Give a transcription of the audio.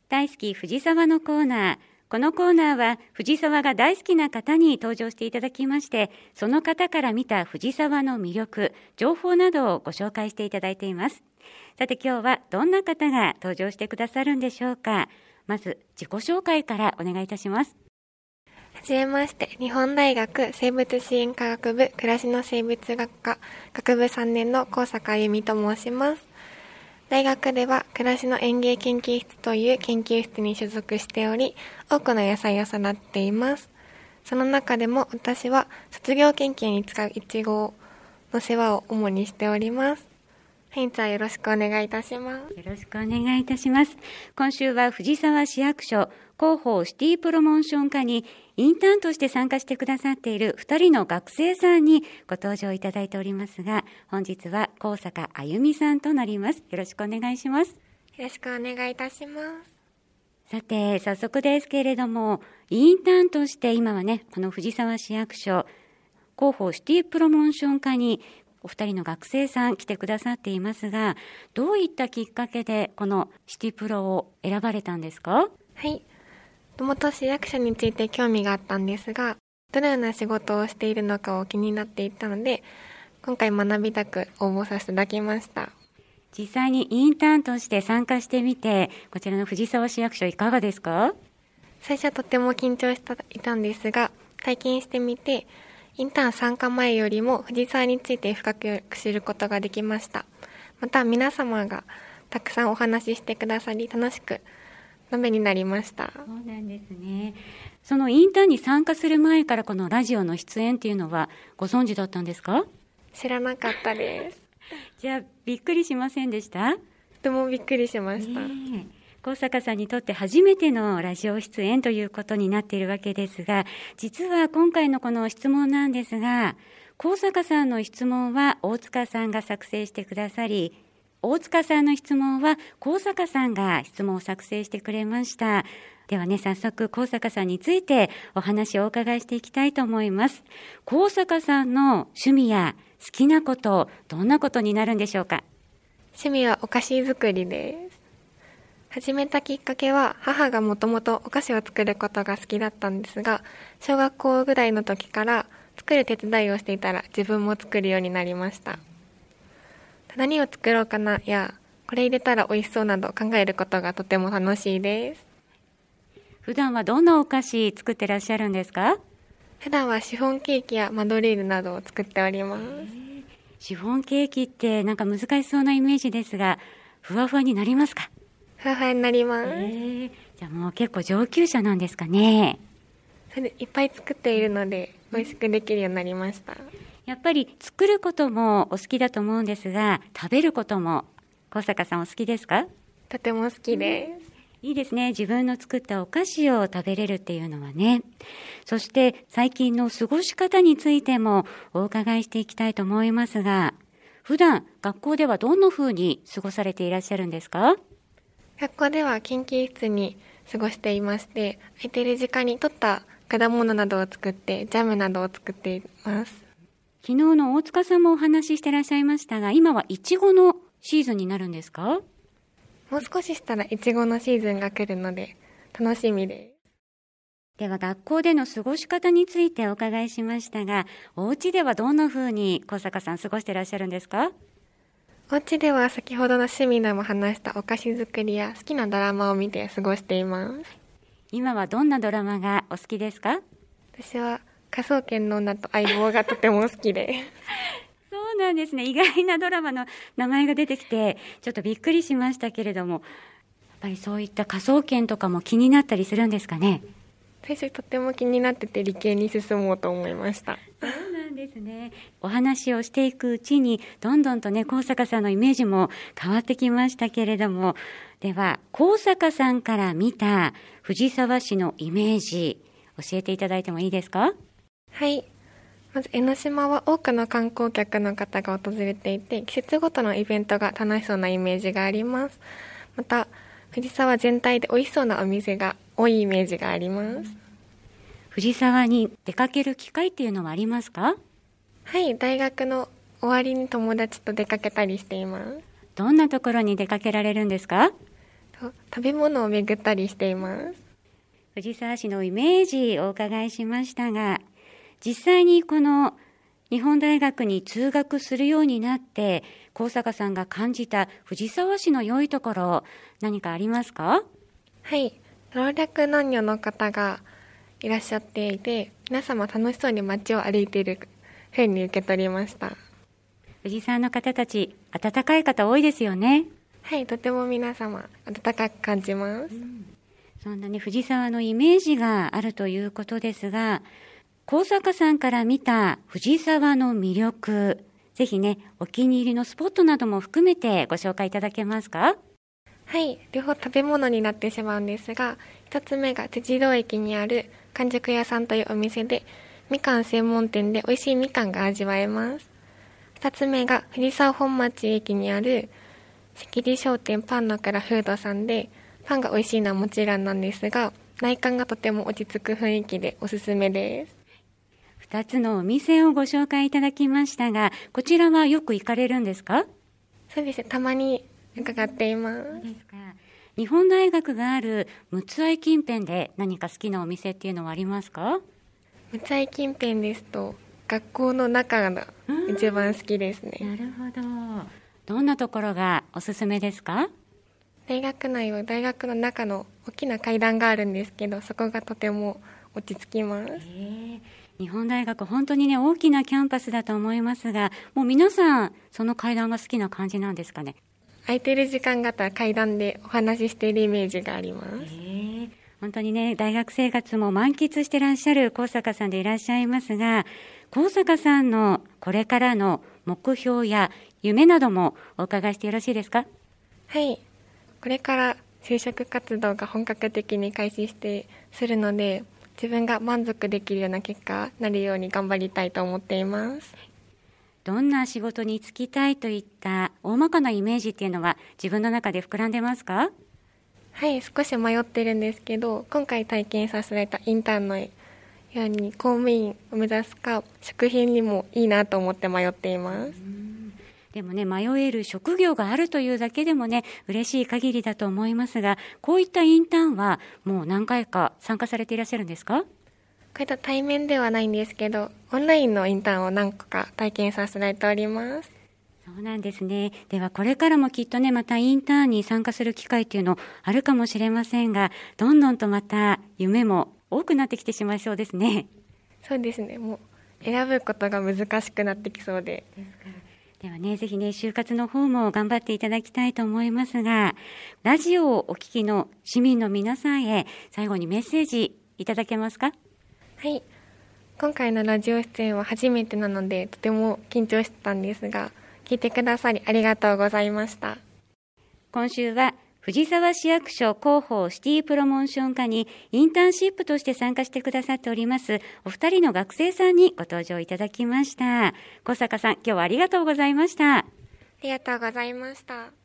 大好き藤沢のコーナー。このコーナーは藤沢が大好きな方に登場していただきまして、その方から見た藤沢の魅力、情報などをご紹介していただいています。さて今日はどんな方が登場してくださるんでしょうか。まず自己紹介からお願いいたします。 はじめまして、日本大学生物支援科学部暮らしの生物学科学部3年の高坂あゆみと申します。大学では暮らしの園芸研究室という研究室に所属しており、多くの野菜を育っています。その中でも私は卒業研究に使うイチゴの世話を主にしております。本日はよろしくお願いいたします。 よろしくお願いいたします。今週は藤沢市役所広報シティプロモーション課にインターンとして参加してくださっている2人の学生さんにご登場いただいておりますが、本日は高坂あゆみさんとなります。よろしくお願いします。 よろしくお願いいたします。 さて早速ですけれども、インターンとして今はね、この藤沢市役所広報シティプロモーション課にお二人の学生さん来てくださっていますが、どういったきっかけでこのシティプロを選ばれたんですか？ はい。もともと市役所について興味があったんですが、どのような仕事をしているのかを気になっていたので、今回学びたく応募させていただきました。 実際にインターンとして参加してみて、こちらの藤沢市役所いかがですか？ 最初はとても緊張していたんですが、体験してみて、インターン参加前よりも藤沢について深く知ることができました。また皆様がたくさんお話ししてくださり、楽しくためになりました。 そうなんですね。そのインターンに参加する前からこのラジオの出演っていうのはご存知だったんですか？ 知らなかったです。 じゃあびっくりしませんでした？ とてもびっくりしました。 高坂さんにとって初めてのラジオ出演ということになっているわけですが、実は今回のこの質問なんですが、高坂さんの質問は大塚さんが作成してくださり、大塚さんの質問は高坂さんが質問を作成してくれました。ではね、早速高坂さんについてお話をお伺いしていきたいと思います。高坂さんの趣味や好きなこと、どんなことになるんでしょうか？ 趣味はお菓子作りです。始めたきっかけは母がもともとお菓子を作ることが好きだったんですが、小学校ぐらいの時から作る手伝いをしていたら自分も作るようになりました。何を作ろうかなや、これ入れたら美味しそうなど考えることがとても楽しいです。 普段はどんなお菓子作ってらっしゃるんですか？ 普段はシフォンケーキやマドレーヌなどを作っております。 シフォンケーキってなんか難しそうなイメージですが、ふわふわになりますか？ ふわふわになります。 じゃあもう結構上級者なんですかね。 それでいっぱい作っているので美味しくできるようになりました。 やっぱり作ることもお好きだと思うんですが、食べることも高坂さんお好きですか？ とても好きです。 いいですね。自分の作ったお菓子を食べれるっていうのはね。そして最近の過ごし方についてもお伺いしていきたいと思いますが、普段学校ではどんな風に過ごされていらっしゃるんですか？ 学校では研究室に過ごしていまして、空いている時間に取った果物などを作ってジャムなどを作っています。 昨日の大塚さんもお話ししてらっしゃいましたが、今はイチゴのシーズンになるんですか？ もう少ししたらイチゴのシーズンが来るので楽しみです。 では学校での過ごし方についてお伺いしましたが、お家ではどんな風に高坂さん過ごしてらっしゃるんですか？ お家では先ほどの趣味でも話したお菓子作りや好きなドラマを見て過ごしています。 今はどんなドラマがお好きですか？ 私は科捜研の女と相棒がとても好きです。 そうなんですね。意外なドラマの名前が出てきてちょっとびっくりしましたけれども、やっぱりそういった科捜研とかも気になったりするんですかね？ 最初とても気になってて理系に進もうと思いました。 そうなんですね。お話をしていくうちにどんどんとね、高坂さんのイメージも変わってきましたけれども、では高坂さんから見た藤沢市のイメージ教えていただいてもいいですか？ はい。まず江ノ島は多くの観光客の方が訪れていて、季節ごとのイベントが楽しそうなイメージがあります。また藤沢全体で美味しそうなお店が多いイメージがあります。 藤沢に出かける機会っていうのはありますか？ はい、大学の終わりに友達と出かけたりしています。 どんなところに出かけられるんですか？ 食べ物を巡ったりしています。 藤沢市のイメージをお伺いしましたが、実際にこの日本大学に通学するようになって高坂さんが感じた藤沢市の良いところ、何かありますか？ はい、老若男女の方がいらっしゃっていて、皆様楽しそうに街を歩いているふうに受け取りました。 藤沢の方たち、温かい方多いですよね。 はい、とても皆様温かく感じます。 そんなね、藤沢のイメージがあるということですが、高坂さんから見た藤沢の魅力、ぜひね、お気に入りのスポットなども含めてご紹介いただけますか？ はい、両方食べ物になってしまうんですが、一つ目が辻堂駅にある完熟屋さんというお店で、みかん専門店で美味しいみかんが味わえます。二つ目が藤沢本町駅にある関里商店パンの蔵フードさんで、パンが美味しいのはもちろんなんですが、内観がとても落ち着く雰囲気でおすすめです。 2つのお店をご紹介いただきましたが、こちらはよく行かれるんですか？ そうですね、たまに伺っています。 ですか。日本大学がある六ツ愛近辺で何か好きなお店っていうのはありますか？ 六ツ愛近辺ですと学校の中が一番好きですね。 なるほど。どんなところがおすすめですか？ 大学内は大学の中の大きな階段があるんですけど、そこがとても落ち着きます。 日本大学本当にね、大きなキャンパスだと思いますが、もう皆さんその階段が好きな感じなんですかね？ 空いてる時間があったら階段でお話ししているイメージがあります。 本当にね、大学生活も満喫してらっしゃる高坂さんでいらっしゃいますが、高坂さんのこれからの目標や夢などもお伺いしてよろしいですか？ はい、これから就職活動が本格的に開始するので、自分が満足できるような結果になるように頑張りたいと思っています。 どんな仕事に就きたいといった大まかなイメージっていうのは自分の中で膨らんでますか？ はい、少し迷ってるんですけど、今回体験させられたインターンのように公務員を目指すか、食品にもいいなと思って迷っています。 でもね、迷える職業があるというだけでもね、嬉しい限りだと思いますが、こういったインターンはもう何回か参加されていらっしゃるんですか？ こういった対面ではないんですけど、オンラインのインターンを何個か体験させられております。 そうなんですね。ではこれからもきっとね、またインターンに参加する機会っていうのあるかもしれませんが、どんどんとまた夢も多くなってきてしまいそうですね。 そうですね、もう選ぶことが難しくなってきそうで。 ではね、ぜひね、就活の方も頑張っていただきたいと思いますが、ラジオをお聞きの市民の皆さんへ最後にメッセージいただけますか？ はい、今回のラジオ出演は初めてなのでとても緊張してたんですが、聞いてくださりありがとうございました。 今週は藤沢市役所広報シティプロモーション課にインターンシップとして参加してくださっておりますお二人の学生さんにご登場いただきました。小坂さん、今日はありがとうございました。 ありがとうございました。